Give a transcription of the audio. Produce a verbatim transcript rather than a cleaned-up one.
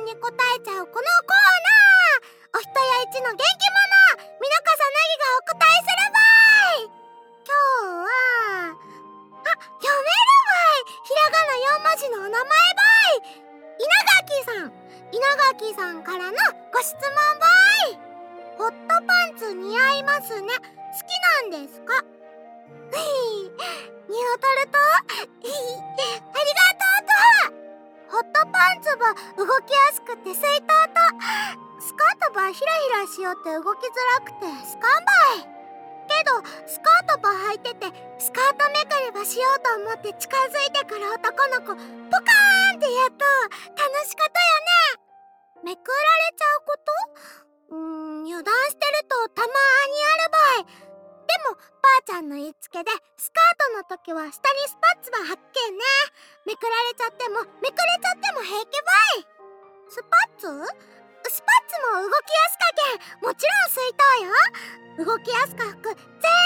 問に答えちゃうこのコーナー、お人や一の元気者みなかさなぎがお答えするばい。今日はあ、読めるばい。ひらがなよん文字のお名前ばい。稲垣さん稲垣さんからのご質問ばい。ホットパンツ似合いますね。好きなんですか？似合とるとありがとうと。ホットパンツは動きやすくて水筒と、スカートばひらひらしよって動きづらくてスカンばい。けどスカートば履いててスカートめくればしようと思って近づいてくる男の子ポカーンってやっと楽しかったよね。めくられちゃうこと？うーん、油断してるとたまーにあるばい。でもばあちゃんの言いつけでスカートの時は下にスパッツば履っけんね。めくられちゃってもめくれちゃっても平気ばい。スパッツ？スパッツも動きやすかけんもちろん水筒よ。動きやすか服全